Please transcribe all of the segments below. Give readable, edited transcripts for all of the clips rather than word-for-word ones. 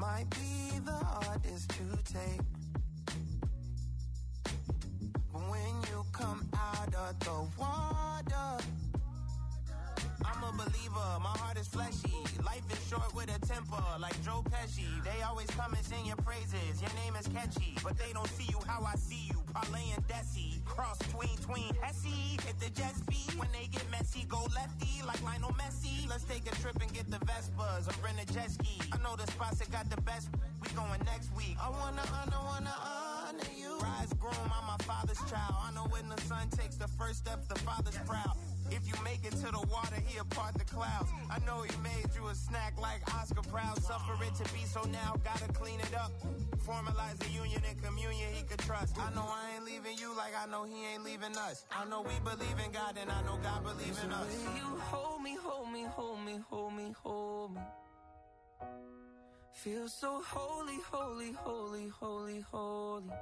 might be the hardest to take. But when you come out of the water, I'm a believer, my heart is fleshy. Life is short with a temper, like Joe Pesci. They always come and sing your praises, your name is catchy. But they don't see you how I see you, parlay and Desi. Cross tween, Hesse, hit the jet speed. When they get messy, go lefty, like Lionel Messi. Let's take a trip and get the Vespas, or rent a jet ski. I know the spots that got the best, we going next week. I wanna honor you. Rise groom, I'm my father's child. I know when the son takes the first step, the father's proud. If you make it to the water, he'll part the clouds. I know he made you a snack like Oscar Proud. Suffer it to be, so now gotta clean it up. Formalize the union and communion he could trust. I know I ain't leaving you like I know he ain't leaving us. I know we believe in God and I know God believes in us. You hold me, hold me, hold me, hold me, hold me. Feel so holy, holy, holy, holy, holy.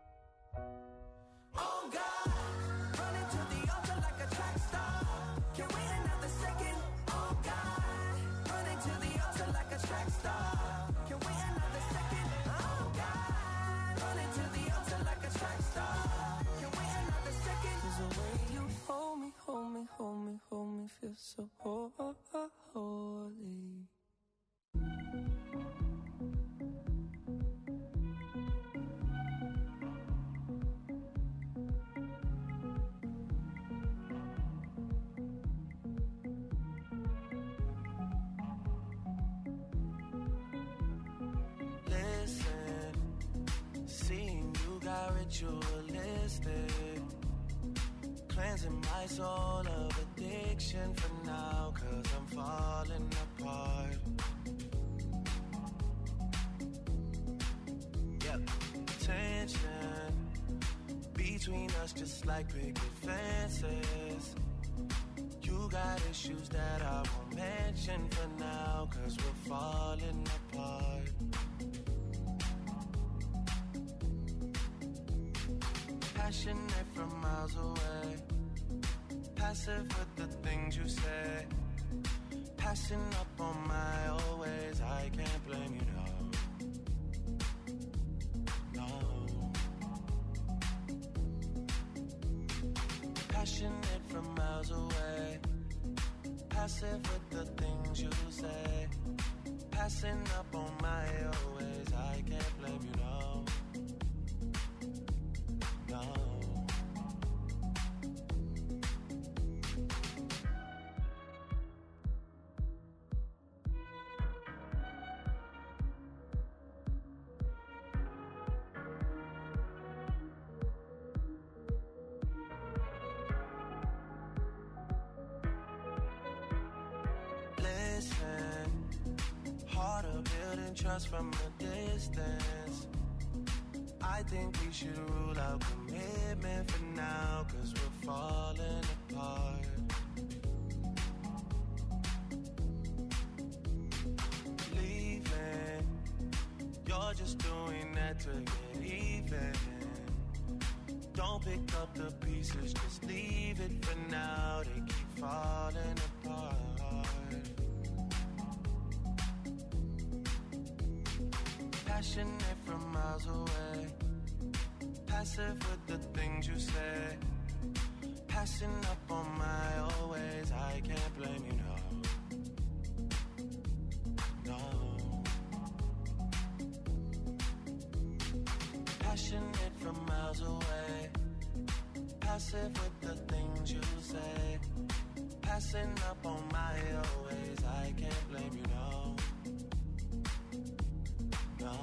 Oh God, running to the altar like a track star. Can't wait another second. Oh God, running to the altar like a track star. Can't wait another second. Oh God, running to the altar like a track star. Can't wait another second. 'Cause the way you hold me, hold me, hold me, hold me, feel so holy. Ritualistic, cleansing my soul of addiction for now, 'cause I'm falling apart. Yep, tension between us just like picket fences. You got issues that I won't mention for now, 'cause we're falling apart. Passionate from miles away, passive with the things you say, passing up on my old ways. I can't blame you, no, no. Passionate from miles away, passive with the things you say, passing up on my old ways. I can't blame you, no. No. Listen, harder building trust from a distance. I think we should rule out commitment for now, 'cause we're falling apart. Leaving, you're just doing that to get even. Don't pick up the pieces, just leave it for now. They keep falling apart. Passionate from miles away, passive with the things you say, passing up on my old ways. I can't blame you, no, no. Passionate from miles away, passive with the things you say, passing up on my old ways. I can't blame you, no, no.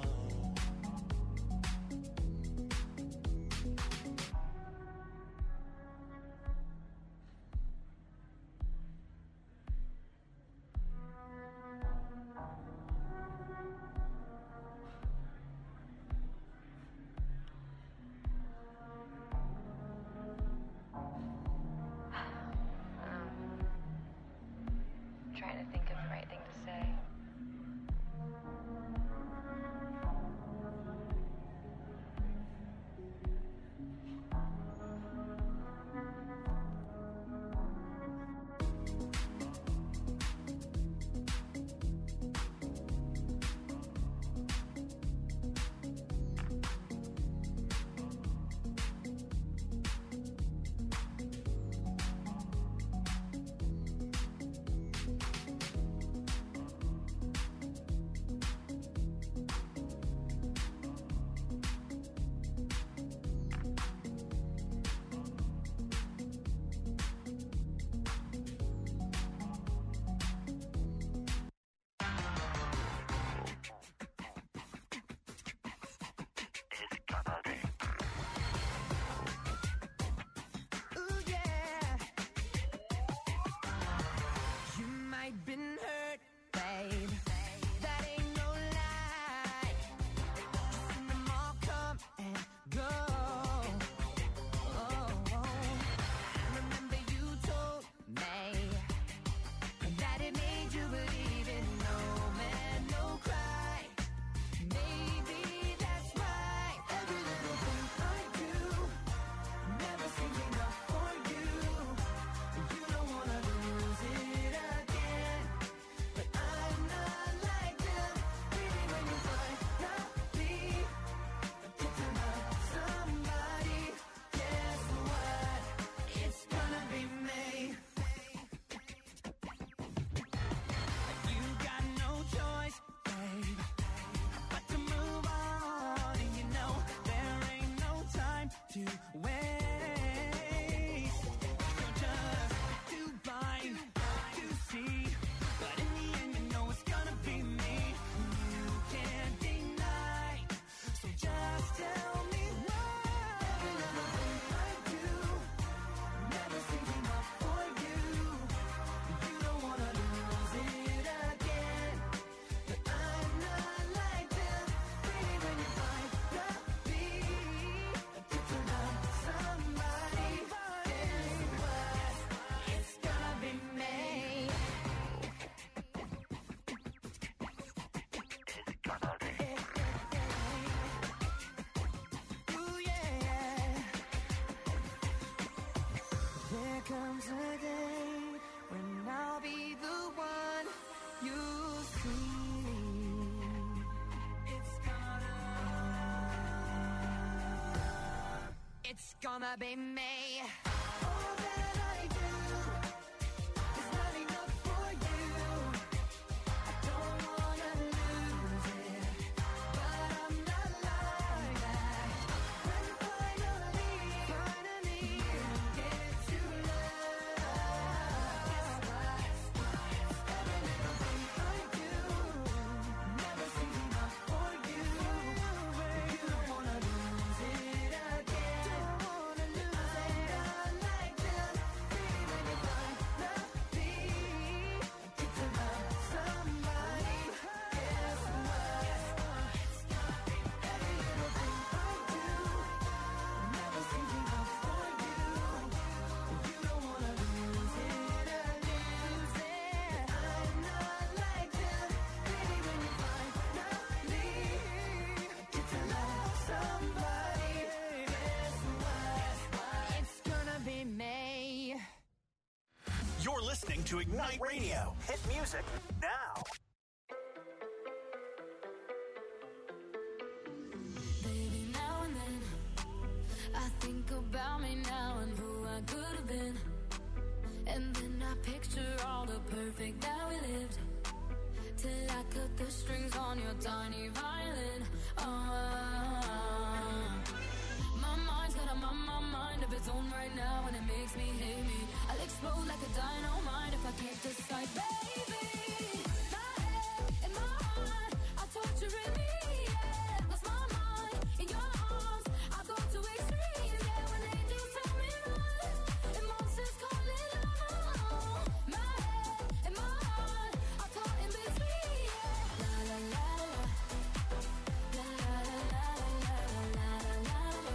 Trying to think of the right thing to say. to wait. You're just too blind to see, but in the end you know it's gonna be me. You can't deny, so just tell me why. Everything I do, never thinking up for you. You don't wanna lose it again, but I'm not like them. Baby, when you find the beat, get to love somebody. Guess what? It's gonna be me. Ooh, yeah. There comes a day when I'll be the one you see. It's gonna be me. All that I do is not enough for you. I don't wanna lose it, but I'm not like that. When finally you get to love, guess what? Every little thing I do, never seems enough for you. You don't wanna lose it again. I'm not like them. Baby, when you find the beat, get to love somebody. Guess what? Every little thing I do, never seems enough for you. You don't wanna lose it again. I'm not like them. Baby, when you finally get to love somebody, guess what? It's gonna be me. You're listening to Ignite Radio. Hit music now. Baby, now and then I think about me now and who I could have been. And then I picture all the perfect that we lived, till I cut the strings on your tiny violin. My mind's got a mind of its own right now, and it makes me hate me. I'll explode like a dynamite if I can't decide, baby. My head and my heart are torturing me. Yeah, lost my mind in your arms. I go to extremes. Yeah, when angels tell me run, and monsters call it love. My head and my heart are caught in between. Yeah, la la la la, la la la la la la la la.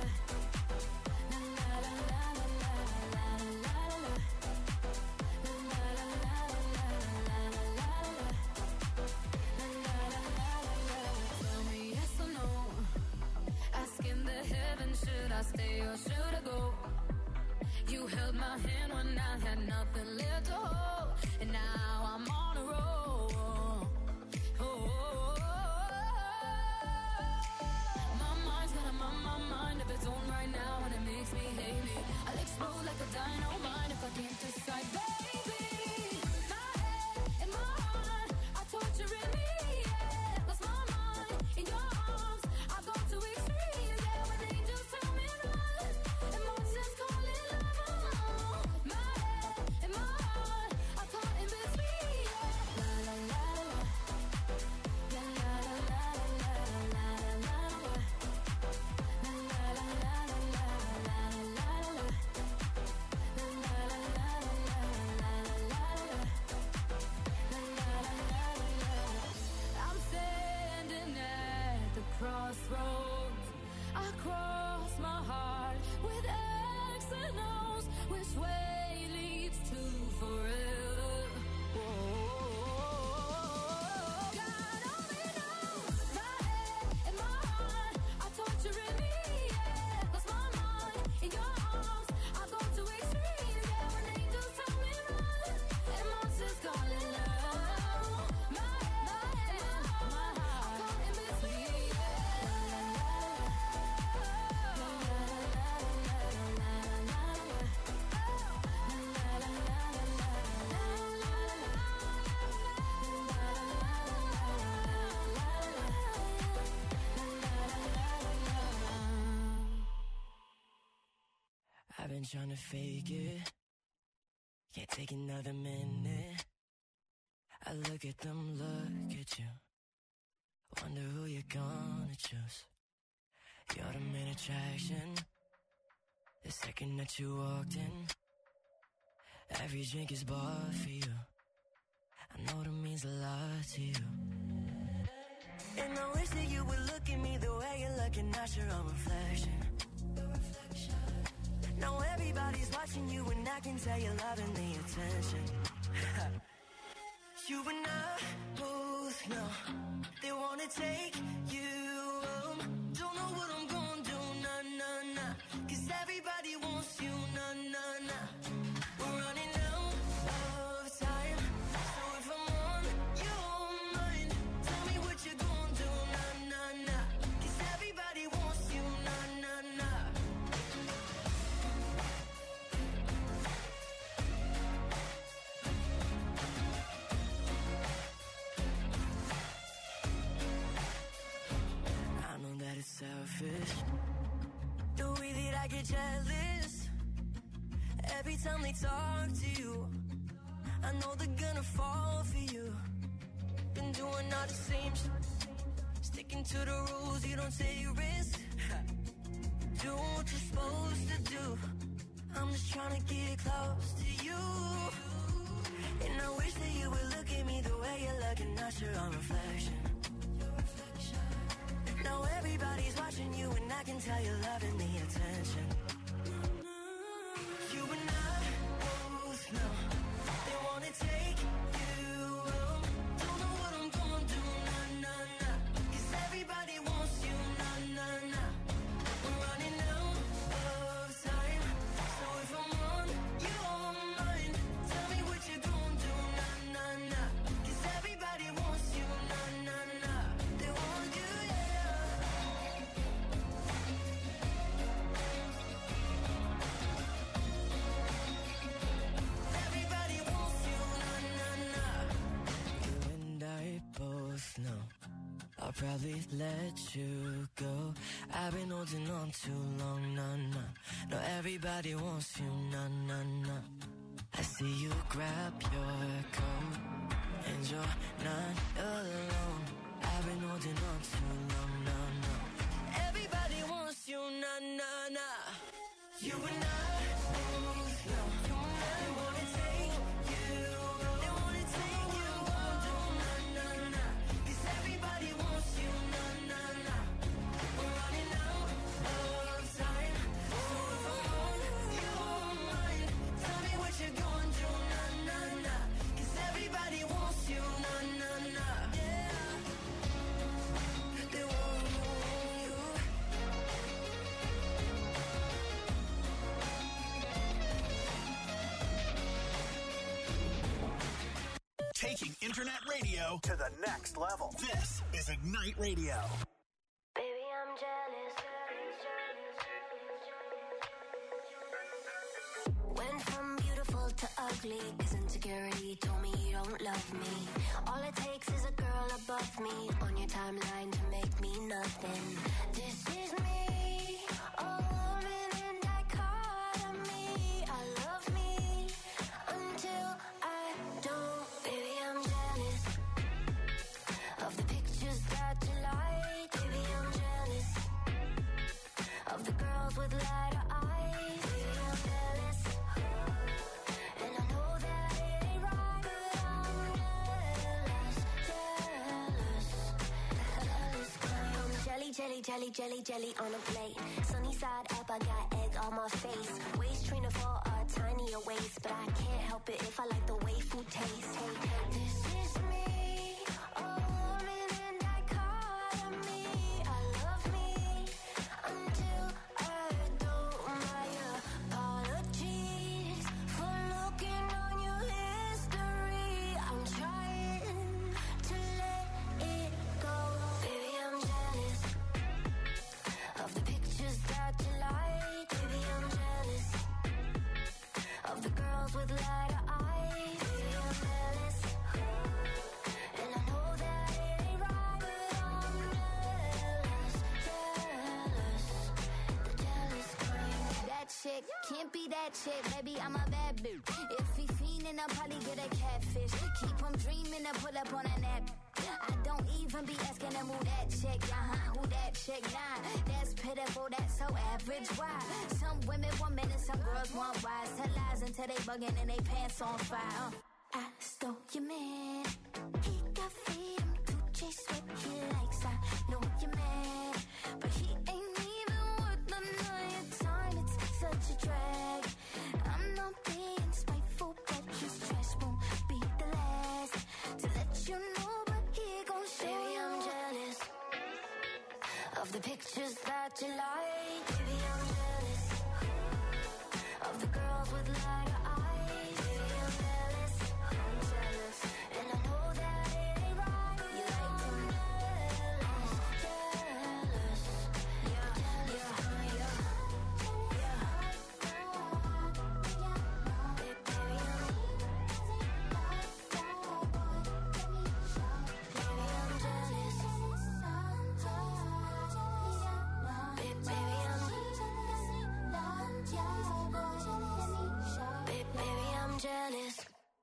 Tell me yes or no. Asking the heavens, should I stay or should I go? You held my hand when I had nothing left to hold, and now I'm on a roll. My mind's got a mind of its own right now, and it makes me hate me. I'll explode like a dynamite if I can't decide, baby. My head and my heart are torturing me. Yeah, lost my mind in your arms. I go to extremes. Yeah, when angels tell me run, and monsters call it love. My head and my heart are caught in between. Yeah, la la la la, la la la la la la la. I'm standing at the crossroads. I cross my heart with X and O's. Which way leads to forever? God only knows. My head and my heart are torturing me. Yeah, lost my mind in your arms. I go to extremes. Yeah, when angels tell me run, and monsters call it love. My head and my heart are caught in between. ain't tryna fake it. Can't take another minute. I look at them, look at you. Wonder who you're gonna choose. You're the main attraction. The second that you walked in, every drink is bought for you. I know that means a lot to you. And I wish that you would look at me the way you're looking at your own reflection. Now everybody's watching you and I can tell you're loving the attention. You and I both know they wanna take you home. Don't know what I'm gonna do, nah, nah, nah. Cause everybody wants you, nah, nah, nah. We're running out of time. So if I'm on your mind, tell me what you're gonna do, nah, nah, nah. Cause everybody wants you, nah, nah, nah. I know that it's selfish, the way that I get jealous every time they talk to you. I know they're gonna fall for you. Been doing all the same sticking to the rules, you don't take risks. Doing what you're supposed to do. I'm just trying to get close to you. And I wish that you would look at me the way you're looking at your own reflection. Now everybody's watching you and I can tell you're loving the attention. You and I both know they wanna take you home. Don't know what I'm gonna do, nah, nah, nah. Cause everybody wants you, nah, nah, nah. We're running out of time. So if I'm on your mind, tell me what you're gonna do, nah, nah, nah. Cause everybody wants you, nah, nah, nah. They want you, yeah. Everybody wants you, nah, nah, nah. You and I both know I'll probably let you go. I've been holding on too long, nah, nah. No, everybody wants you, nah, nah, nah. I see you grab your coat and you're not alone. I've been holding on too long, nah, nah. Everybody wants you, nah, nah, nah. You and I both know they wanna take you, they wanna take you home, nah, nah, nah. Cause everybody wants you, nah, nah, nah. We're running out of time. So if I'm on your mind, tell me what you're gonna do, nah, nah, nah. Cause everybody wants you, nah, nah, nah. Yeah. They want you. Taking internet radio to the next level. This is Ignite Radio. Baby, I'm jealous. Went from beautiful to ugly, cause insecurity told me you don't love me. All it takes is a girl above me on your timeline to make me nothing. This is me, a woman in dichotomy. I love me until I don't. Baby, I'm jealous of the pictures that you like. Baby, I'm jealous of the girls with lighter eyes. Baby, I'm jealous, and I know that it ain't right, but I'm jealous, jealous kind. I'm jelly, jelly, jelly, jelly, jelly on a plate. Sunny side up, I got egg on my face. Waist trainer for a tinier waist, but I can't help it if I like the way food tastes. Hey, this is me, a woman in dichotomy. I love me until I don't. My apologies for looking on your history. I'm trying to let it go. Baby, I'm jealous of the pictures that you like. Baby, I'm jealous of the girls with lighter eyes. Baby, I'm jealous, and I know that it ain't right, but I'm jealous, jealous, the jealous kind. That chick can't be that chick, baby, I'm a bad bitch. If he fiendin', I'll probably get a catfish. Keep him dreamin' and pull up on a nap. I don't even be asking him who that chick, who that chick, nah. That's pitiful, that's so average, why? Some women want men and some girls want wise. Tell lies until they buggin' and they pants on fire. I stole your man. He got freedom to chase what he likes. I know you're mad, but he ain't even worth none of your time. It's such a drag. I'm not being spiteful, but his trash won't be the last to let you know. But he gon' show. Baby, I'm jealous of the pictures that you like. Baby, I'm jealous of the girls with lighter eyes. Baby, I'm jealous, and I know that it ain't right. You like them jealous, yeah. Jealous.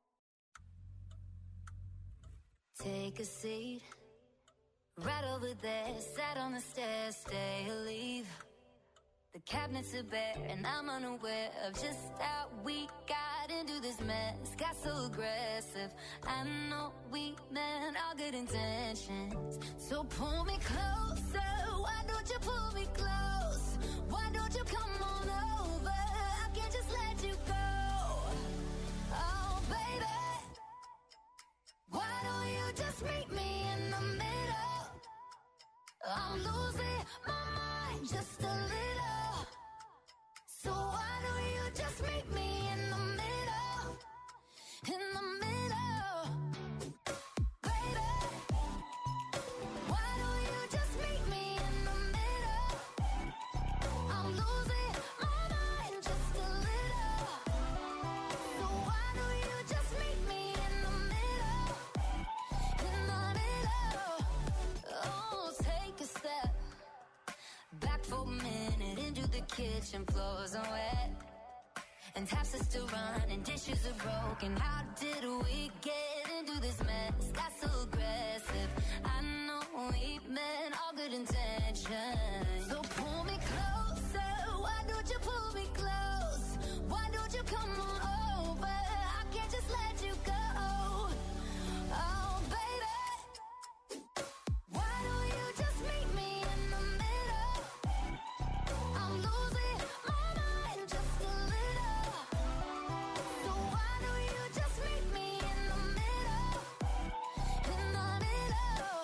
Take a seat, right over there. Sat on the stairs, stay or leave. The cabinets are bare, and I'm unaware of just how we got into this mess. Got so aggressive. I know we meant all good intentions. So pull me closer. Why don't you pull me close? Why don't you come on over? I can't just let you go. Oh, baby, why don't you just meet me in the middle? I'm losing my mind just a little. So why don't you just meet me in the middle? In the middle, baby. Why don't you just meet me in the middle? I'm losing my mind just a little. So why don't you just meet me in the middle? In the middle. Oh, take a step back for a minute into the kitchen. Floors are wet and taps are still running, dishes are broken. How did we get into this mess? Got so aggressive. I know we meant all good intentions. So pull me closer. Why don't you pull me close? Why don't you come on over? I can't just let you go. Oh, baby, why don't you just meet me in the middle? I'm losing my mind just a little. So why don't you just meet me in the middle? In the middle.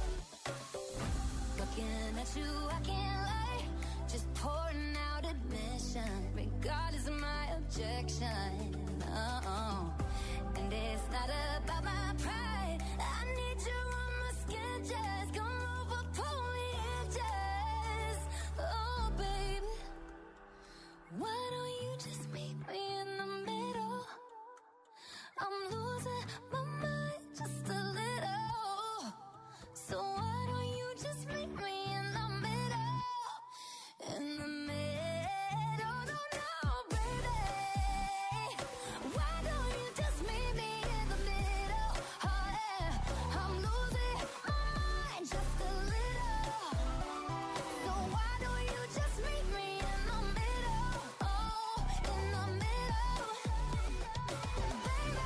Looking at you, I can't lie. Just pouring out admission, regardless of my objection. Oh, and it's not about my pride. I need you on my skin, just come over, pull me in, just. Oh, baby, why don't you just meet me in the middle? I'm losing my mind just a little. So why don't you just meet me in the middle? In the middle, no, baby. Why don't you just meet me in the middle? Oh, yeah. I'm losing my mind just a little. So why don't you just meet me in the middle? Oh, in the middle, baby.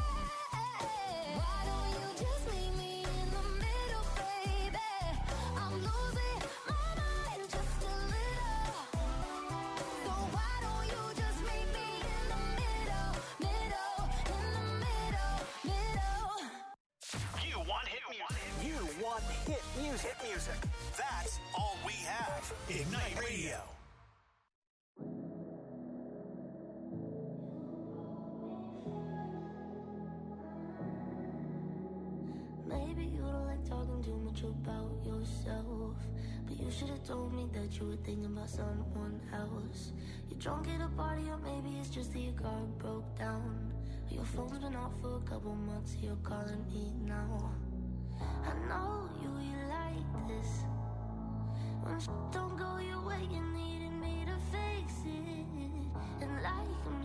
Why don't you just meet me in the middle, baby? I'm losing my mind just a little. So why don't you just meet me in the middle, middle, in the middle. You want hit music. You want hit music. Hit music. That's all we have. Ignite Radio. Maybe you don't like talking too much about yourself, but you should have told me that you were thinking about someone else. You're drunk at a party, or maybe it's just that your car broke down. Your phone's been off for a couple months, you're calling me now. I know you like this. When shit don't go your way, you needed me to fix it. And like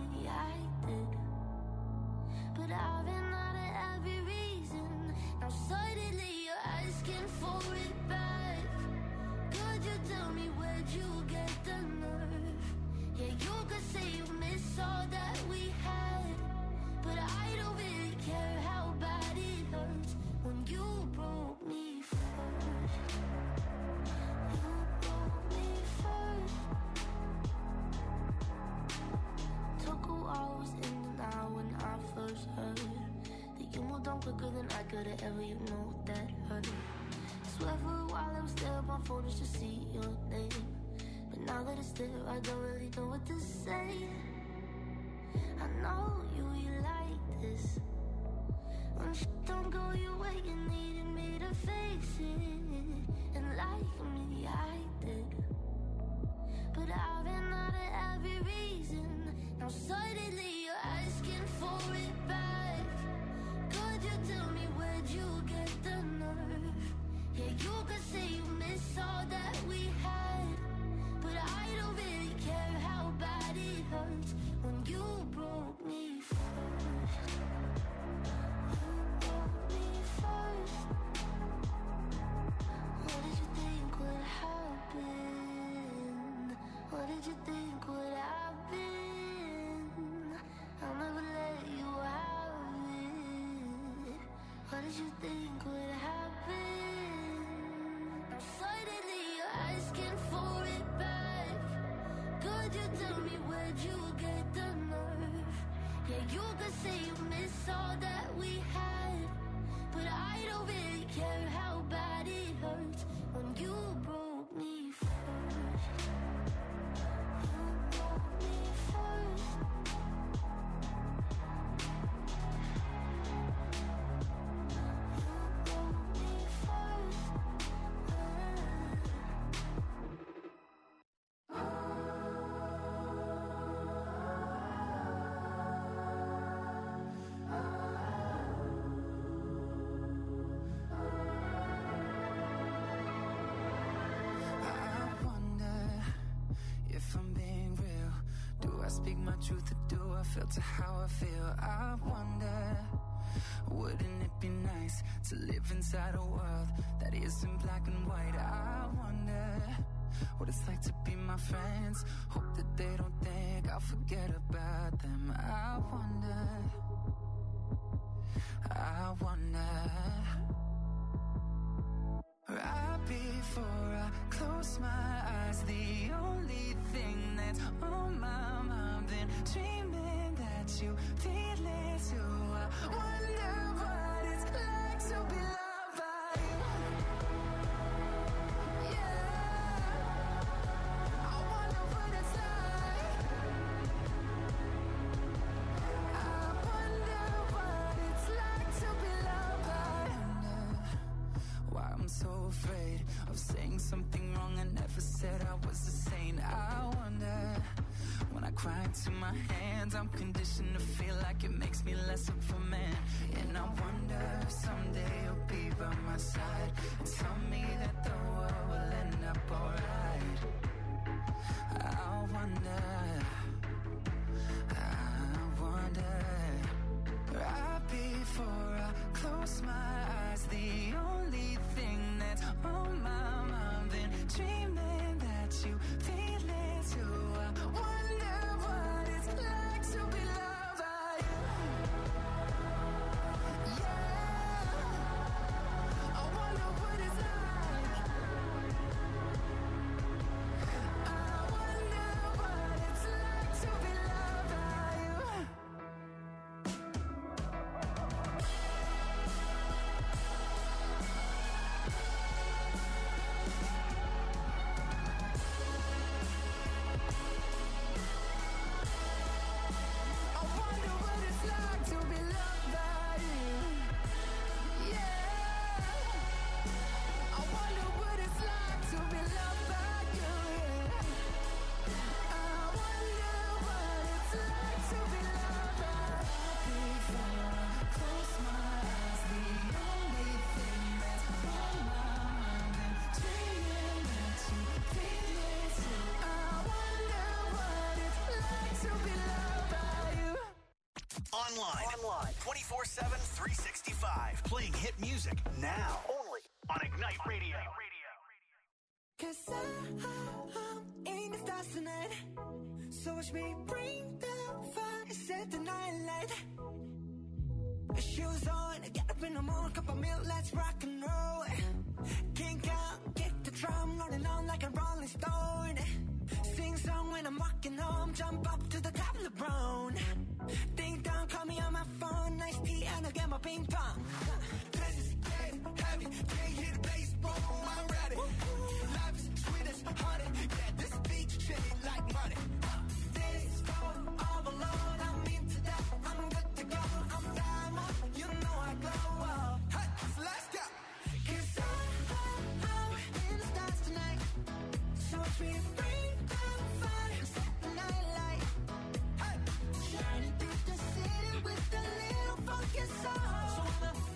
I've been out of every reason. Now suddenly you're asking for it back. Could you tell me where'd you get the nerve? Yeah, you could say you miss all that we had, but I don't really care how bad it hurts when you broke me first. You broke me first. Took a while, I was in denial when I first heard that you moved on quicker than I could've ever, you know that hurt. Swear for a while I was there on my phone just to see your name, but now that it's there, I don't really know what to say. I know you like this. When shit don't go your way, you needed me to face it, and like me, I did. But I've been out of every reason. Now suddenly you're asking for it back. Could you tell me where'd you get the nerve? Yeah, you could say you miss all that we had, but I don't really care how bad it hurts when you broke me first. You broke me first. What did you think would happen? What did you think would happen? I'll never let you have it. What did you think would happen? Now suddenly you're asking for it back. Could you tell me where'd you get the nerve? Yeah, you could say you miss all that we had, but I don't really care how bad it hurts when you broke me first. You broke me first. You broke me first. Speak my truth or do I filter how I feel? I wonder, wouldn't it be nice to live inside a world that isn't black and white? I wonder what it's like to be my friends. Hope that they don't think I'll forget about them. I wonder, right before I close my eyes, the only thing that's on my mind, been dreaming that you feel it too. I wonder what it's like to be loved by you. Yeah, I wonder what it's like. I wonder what it's like to be loved by you. Why I'm so afraid of saying something wrong. I never said I was a saint. I wonder, when I cry into my hands, I'm conditioned to feel like it makes me less of a man. And I wonder if someday you'll be by my side and tell me that the world will end up alright. I wonder, right before I close my eyes, the only thing that's on my mind, been dreaming that you feel it too. I wonder what it's like to be loved by you. Yeah, I wonder what it's like. 24/7, 365. Playing hit music now. Only on Ignite Radio. Cause I'm in the stars tonight. So watch me bring the fire, set the night light. Shoes on, get up in the morning, cup of milk, let's rock and roll. Kink out, kick the drum, rolling on like a rolling stone. Sing song when I'm walking home, jump up to the top of the brown. Ding dong, call me on my phone, nice tea and I'll get my ping pong. This is getting heavy, can't hear the bass, boom, I'm ready. Life is sweet as honey, yeah, this beat shit like money. This all alone, I'm into that, I'm good to go, I'm diamond, you know I glow. Hey, so let's go. Cause I'm in the stars tonight, so we bring the fire, set the night light. Hey, shining through the city with a little funky soul. So I'ma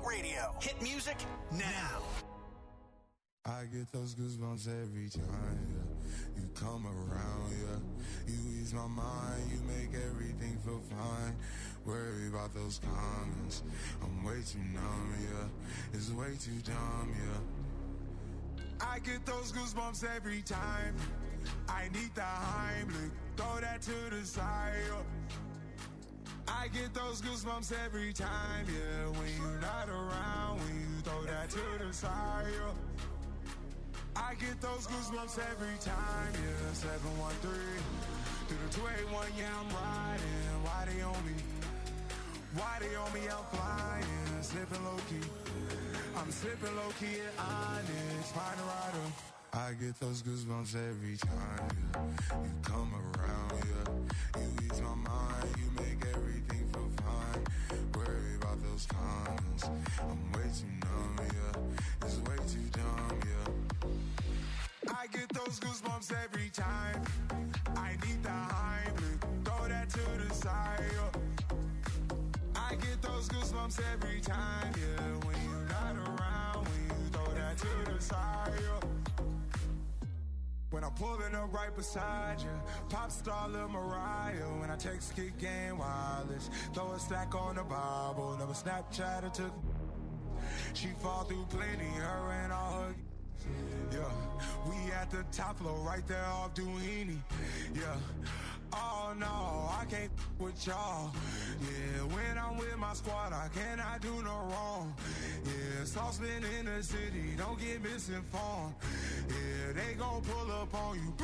Radio. Hit music now. I get those goosebumps every time, yeah. You come around, yeah. You ease my mind, you make everything feel fine. Worry about those comments, I'm way too numb, yeah. It's way too dumb, yeah. I get those goosebumps every time. I need the Heimlich, throw that to the side, yeah. I get those goosebumps every time, yeah. When you're not around, when you throw that to the side, yeah. I get those goosebumps every time, yeah. 713 through the 281, yeah, I'm riding. Why they on me? Why they on me? I'm flying, slipping low key. I'm slipping low key at Onyx, find a rider. I get those goosebumps every time, yeah. You come around, yeah. You ease my mind, you make everything feel fine. Worry about those comments, I'm way too numb, yeah. It's way too dumb, yeah. I get those goosebumps every time. I need the Heimlich, throw that to the side, yeah. I get those goosebumps every time, yeah. When you're not around, when you throw that to the side, yeah. When I'm pulling up right beside you, pop star Lil Mariah. When I text Kick Game Wireless, throw a stack on the Bible. Never Snapchat or took. She fall through plenty, her and all her. Yeah, we at the top floor, right there off Duini. Yeah. Oh no, I can't with y'all. Yeah, when I'm with my squad, I cannot do no wrong. Yeah, saucepan in the city, don't get misinformed. Yeah, they gon' pull up on you.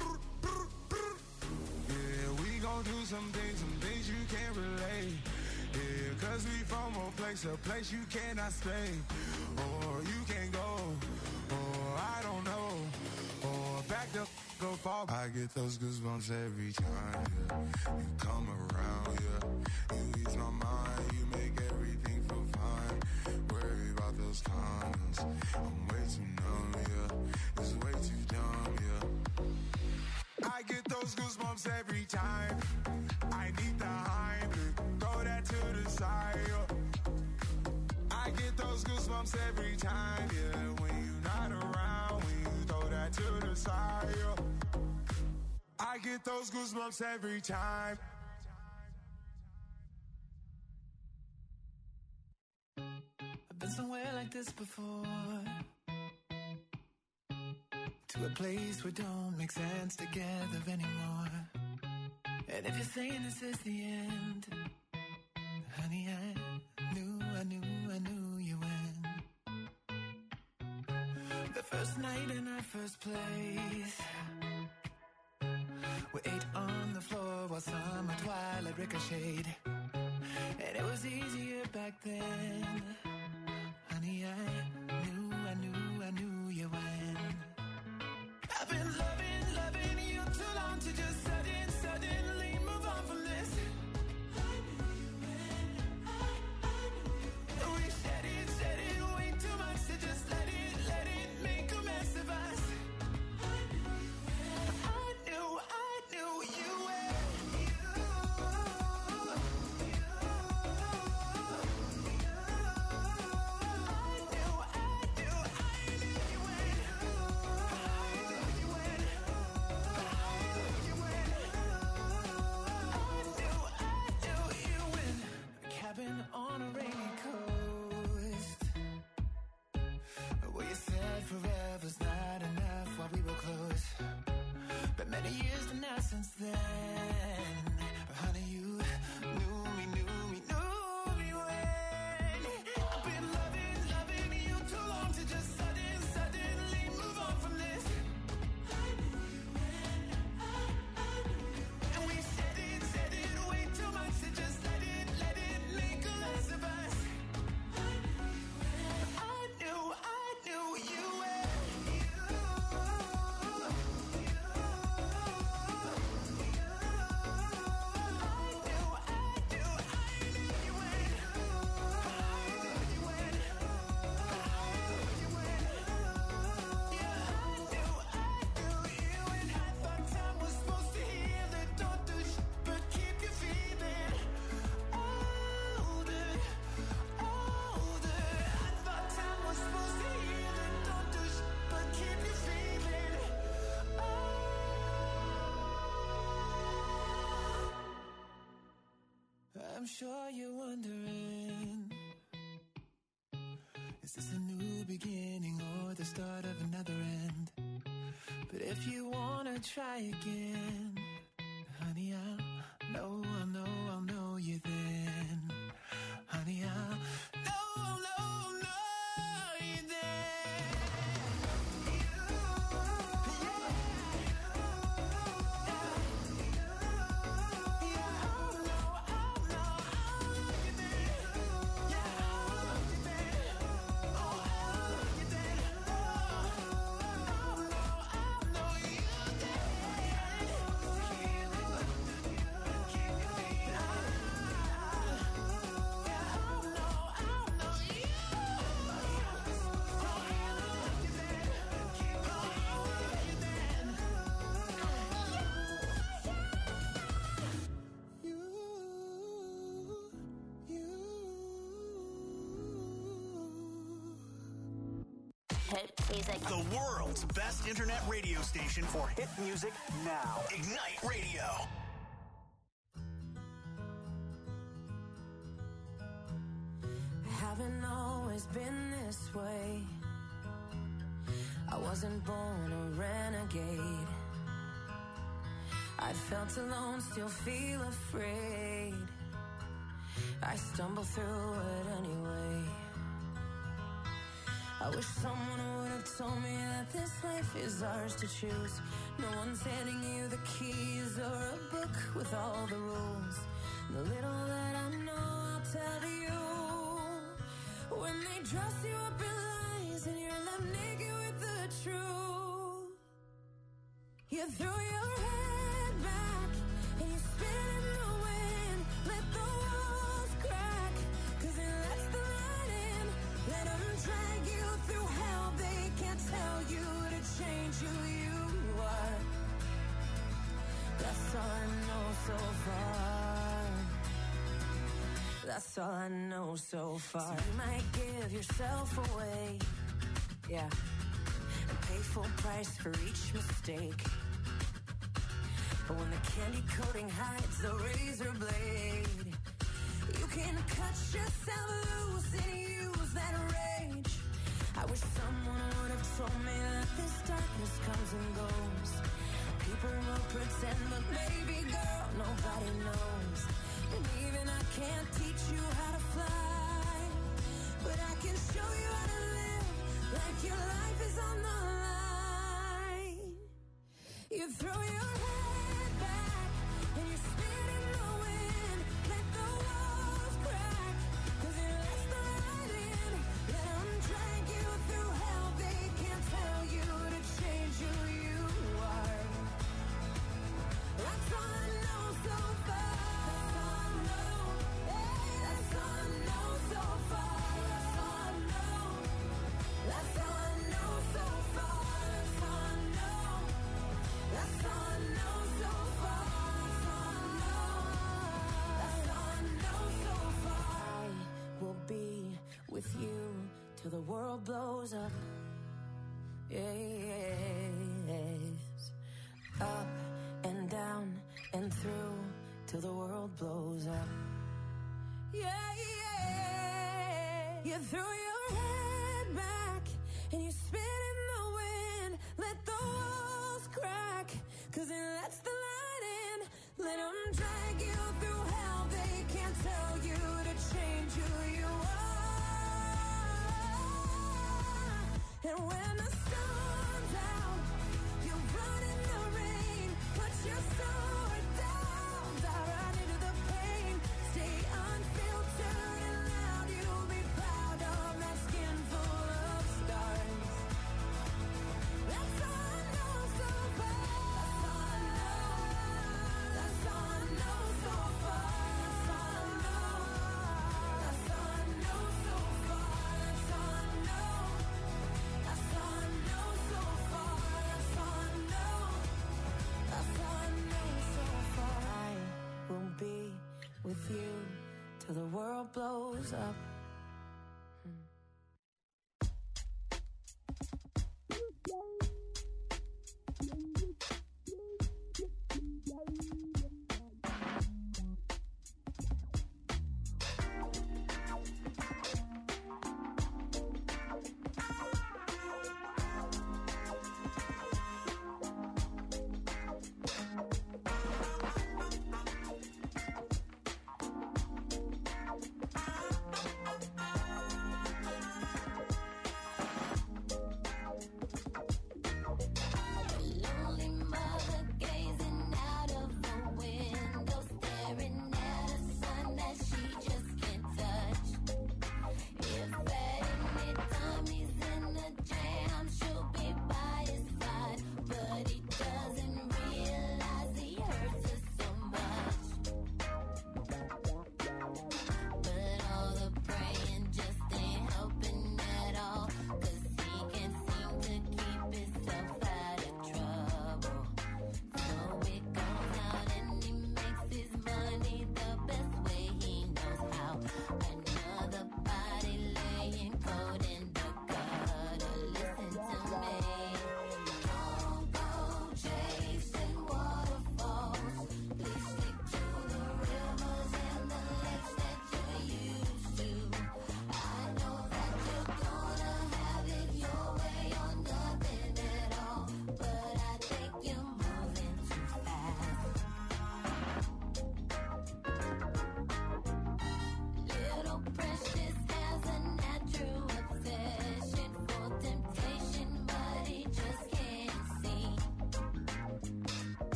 Yeah, we gon' do some things you can't relate. Yeah, cause we from a place you cannot stay. Or you can't go, or I don't know. Or back the go fall. I get those goosebumps every time, yeah. You come around, yeah. You ease my mind, you make everything feel fine. Worry about those comments, I'm way too numb, yeah. It's way too dumb, yeah. I get those goosebumps every time. I need the Heimlich, throw that to the side, yeah. I get those goosebumps every time, yeah. When you're not around, when you throw that to the side, yeah. I get those goosebumps every time. I've been somewhere like this before, to a place where don't make sense together anymore. And if you're saying this is the end, honey, I knew you win. The first night in our first place, we ate on the floor while summer twilight ricocheted. And it was easier back then. Honey, I knew you when. I've been loving you too long to just suddenly move on from this. I knew you when. I knew you when. We said it way too much to just let it make a mess of us. I knew you when. I knew you when. On a rainy coast, where you said forever's not enough while we were close. But many years to now since then, but honey, you knew me when. I've been loving you too long to just suddenly move on from this. I knew you when. I knew you when. And we said it way too much to just let it make a mess of us. I knew you when. I'm sure you're wondering, is this a new beginning or the start of another end? But if you wanna try again, honey, I'll know you then. Honey, I'll know you then. Hit music. The world's best internet radio station for hit music now. Ignite Radio. I haven't always been this way. I wasn't born a renegade. I felt alone, still feel afraid. I stumble through it anyway. I wish someone would have told me that this life is ours to choose. No one's handing you the keys or a book with all the rules. The little that I know, I'll tell to you. When they dress you up in lies and you're left naked with the truth, you throw your head back and you spin in the wind. Let the walls crack, 'cause it lets the light in. Let them drag you through hell. They can't tell you to change who you are. That's all I know so far. That's all I know so far. So you might give yourself away, yeah, and pay full price for each mistake. But when the candy coating hides the razor blade, you can cut yourself loose and use that rage. I wish someone would have told me that this darkness comes and goes. People will pretend, but baby girl, nobody knows. And even I can't teach you how to fly, but I can show you how to live like your life is on the line. You throw your head back and you spin in the wind. Let the walls crack, 'cause it lets the light in. Let them drag you through hell. They can't tell you to change who you are. That's all I know so far. That's all I know. Hey, that's all I know so far. That's all I know. That's all I know so far. That's all I know. That's all I know so far. That's all I know. That's all I know so far. I will be with you till the world blows up. Yes. Up and down and through till the world blows up. Yeah, yeah. You throw your head back and you spin in the wind. Let the walls crack, 'cause it lets the light in. Let them drag you through hell. They can't tell you to change who you are. And when the sun's out, you run in the rain. Put your sword down, dive right into the pain. Stay unfiltered and loud. You'll be proud of that skin full of scars. That's all I know so far. That's all I know. That's all I know so far. That's all I know. That's all I know so far. That's all I know. That's all I know so far. That's all I know. That's all I know so far. I will be with you till the world blows up.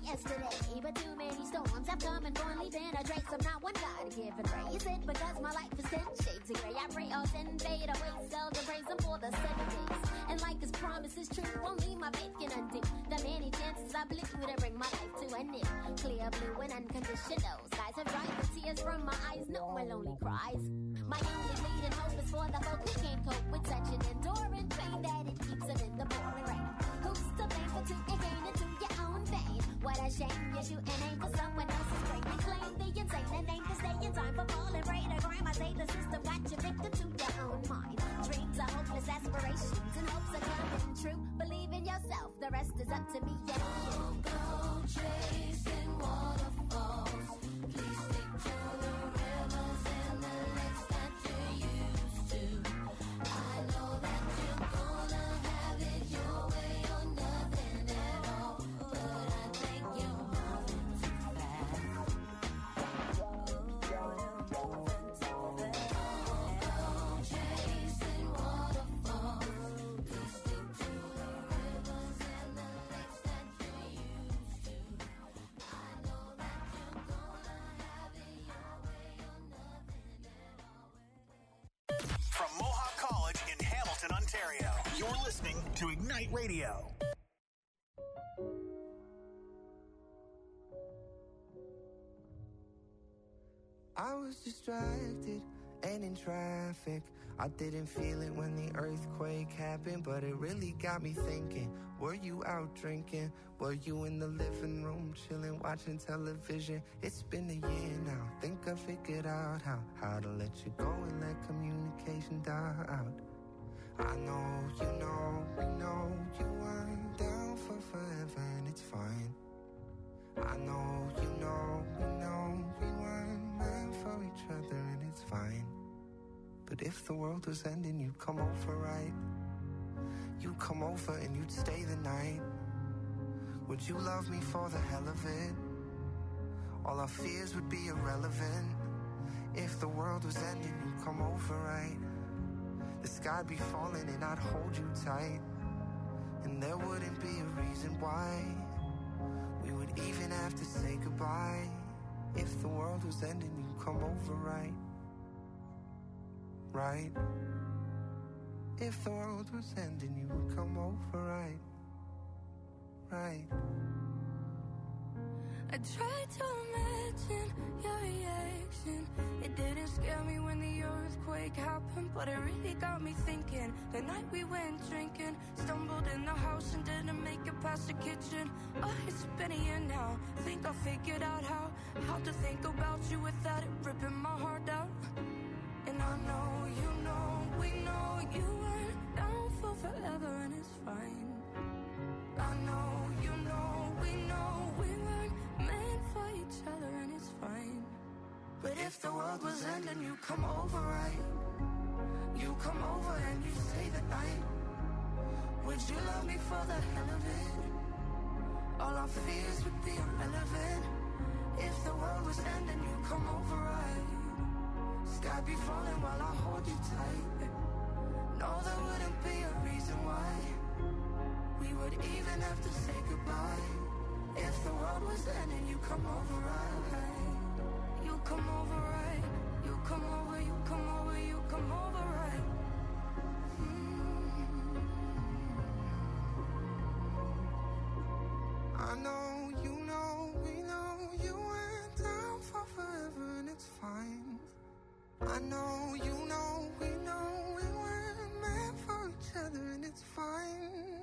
yesterday, but too many storms have come and gone, leaving a trace of not one God-given praise. It because my life is 10 shades of gray. I pray all sin fade away, seldom praise Him for the 7 days. And like His promise is true, only my faith can undo the many chances I blew to bring my life to an end. Clear blue and unconditional skies have dried the tears from my eyes. No one lonely cries. My only bleeding hope is for the folk who can't cope with such an enduring pain that it keeps them in the pouring rain. Who's to blame for two and gain into your own vein? What a shame you shoot an aim for someone else's brain. You claim the insane and aim to stay in time for falling prey to crime. I say the system got you victim to your own mind. Dreams are hopeless aspirations and hopes are coming true. Believe in yourself, the rest is up to me. Yeah. Don't go chasing waterfalls. Please stick to the rivers and the lakes that you're used to. I know that you're gonna have it your way or nothing at all, but I think you're moving too fast. Don't go chasing waterfalls. Please stick to the rivers and the lakes that you're used to. I know that you're gonna have it your way or nothing at all. From Mohawk College in Hamilton, Ontario, you're listening to Ignite Radio. I was distracted and in traffic. I didn't feel it when the earthquake happened, but it really got me thinking. Were you out drinking? Were you in the living room chilling, watching television? It's been a year now. Think I figured out how to let you go and let communication die out. I know, you know, we know you weren't down for forever and it's fine. I know, you know, we know we weren't meant for each other and it's fine. But if the world was ending, you'd come over, right? You'd come over and you'd stay the night. Would you love me for the hell of it? All our fears would be irrelevant. If the world was ending, you'd come over, right? The sky'd be falling and I'd hold you tight. And there wouldn't be a reason why we would even have to say goodbye. If the world was ending, you'd come over, right? Right? If the world was ending, you would come over, right? Right? I tried to imagine your reaction. It didn't scare me when the earthquake happened, but it really got me thinking. The night we went drinking, stumbled in the house and didn't make it past the kitchen. Oh, it's been a year now. Think I figured out how to think about you without it ripping my heart out. And I know, you know, we know you weren't down for forever and it's fine. I know, you know, we know we weren't meant for each other and it's fine. But if the world was ending, you come over, right? You come over and you stay the night. Would you love me for the hell of it? All our fears would be irrelevant. If the world was ending, you come over, right? Sky be falling while I hold you tight. No, there wouldn't be a reason why we would even have to say goodbye. If the world was ending, you come over, right? You come over, right? You come over, you come over, you come over, right? I know, you know, we know you went down for forever and it's fine. I know, you know, we know we weren't meant for each other and it's fine.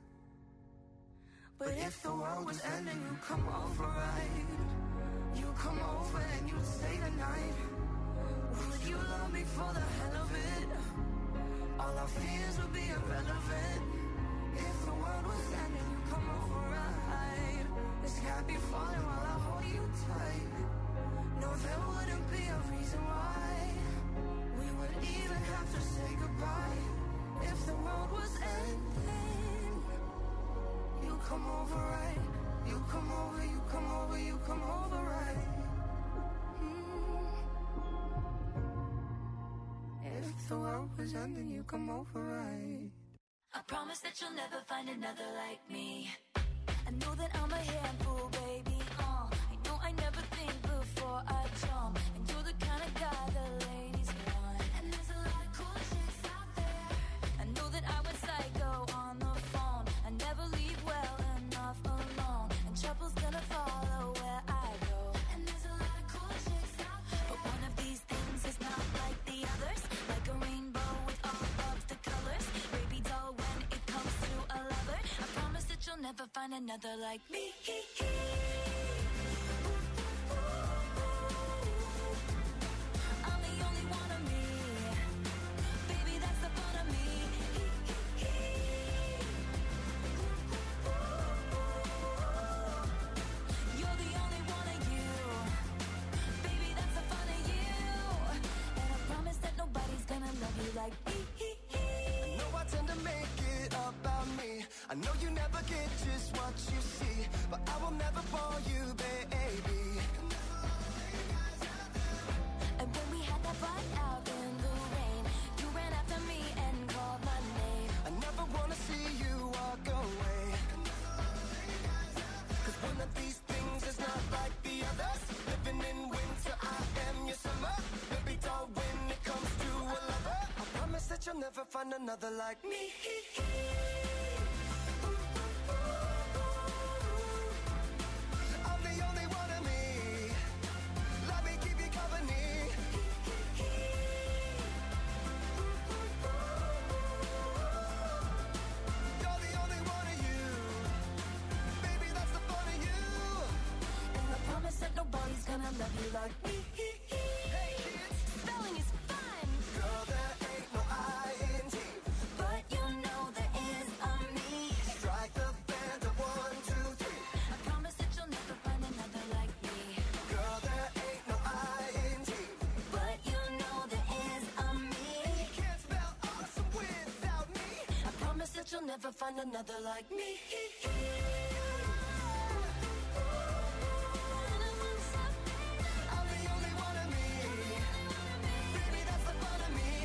But if the world was ending, you come over, right? You come over and you stay the night. Would you love me for the hell of it? All our fears would be irrelevant. If the world was ending, you come over, right? The sky be falling while I hold you tight. No, there wouldn't be a reason why we would even have to say goodbye. If the world was ending, you come over, right? You come over, you come over, you come over, right? If the world was ending, you come over, right? I promise that you'll never find another like me. I know that I'm a handful, babe, find another like me. I'm the only one of me. Baby, that's the fun of me. You're the only one of you. Baby, that's the fun of you. And I promise that nobody's gonna love you like me. I know I tend to make it about me. I know you never get just what you see, but I will never fall you, baby. And when we had that fight out in the rain, you ran after me and called my name. I never wanna see you walk away, 'cause one of these things is not like the others. Living in winter, I am your summer. Baby doll, when it comes to a lover, I promise that you'll never find another like me. I'm the only one of me. Let me keep you company. You're the only one of you. Baby, that's the fun of you. And I promise that nobody's gonna love you like me. Hey kids, Spelling is fun, girl, there ain't no I-N-G. but you know there is a me. Strike the band of 1, 2, 3. I promise that you'll never find another like me. Girl, there ain't no I-N-G. But you know there is a me. You can't spell awesome without me. I promise that you'll never find another like me. I'm the only one of me. Baby, that's the fun of me.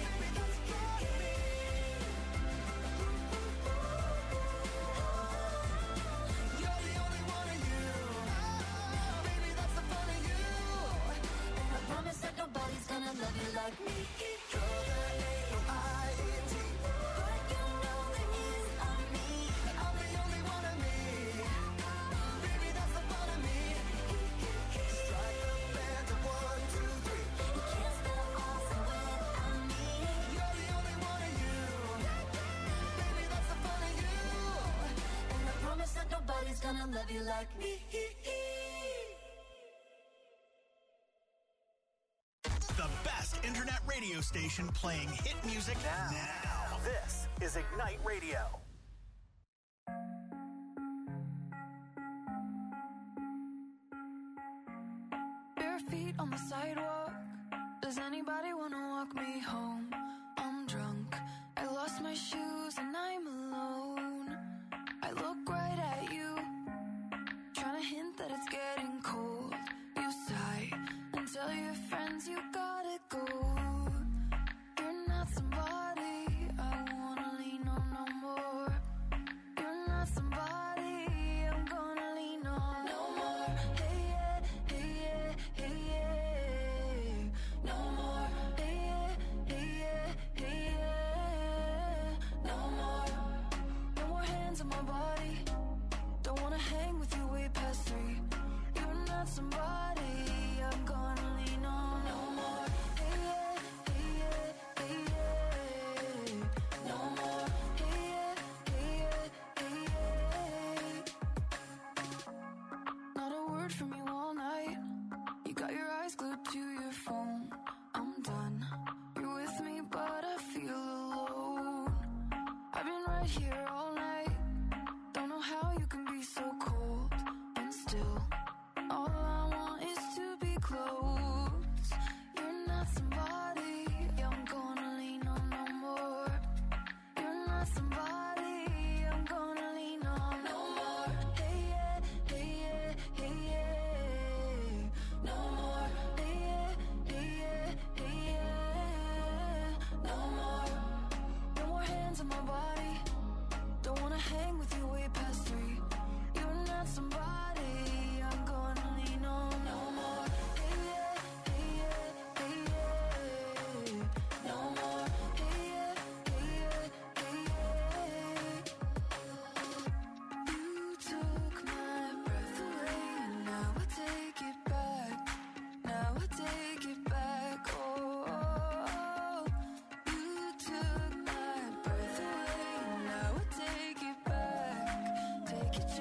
You're the only one of you. Baby, that's the fun of you. And I promise that nobody's gonna love you like me. Girl, there ain't no I-N-G. But you know there is a me. I'm the only one of me. Baby, that's the fun of me. Strike the band of 1, 2, 3. You can't spell awesome without me. You're the only one of you. Baby, that's the fun of you. And I promise that nobody's gonna love you like me. The best internet radio station playing hit music now. This is Ignite Radio. Bare feet on the sidewalk. Does anybody wanna walk me home? I'm drunk. I lost my shoes and I'm alone. I look right at you, trying to hint that it's getting cold. You sigh and tell your friends you gotta go. You're not somebody I wanna lean on no more. You're not somebody I'm gonna lean on no more. Hey yeah, hey yeah, hey yeah. No more. Hey yeah, hey yeah, hey yeah. No more. No more hands on my body. Don't wanna hang with you way past 3. You're not somebody I'm gonna lean on no more. Hey yeah, hey yeah, hey yeah. No more. Hey yeah, hey yeah, hey yeah. Not a word from you all night. You got your eyes glued to your phone. I'm done. You're with me, but I feel alone. I've been right here all night. Don't know how you can be so cold and still. All I want is to be close. You're not somebody I'm gonna lean on no more. You're not somebody I'm gonna lean on no more. Hey yeah, hey yeah, hey yeah. No more. Hey yeah, hey yeah, hey yeah. No more. No more hands on my body. Don't wanna hang with you way past 3. You're not somebody I'm gonna lean on no more. Hey yeah, hey yeah, hey yeah. No more. Hey yeah, hey yeah, hey yeah. You took my breath away, now I take it back. Now I take it back. Oh, you took my breath away, now I take it back. Take it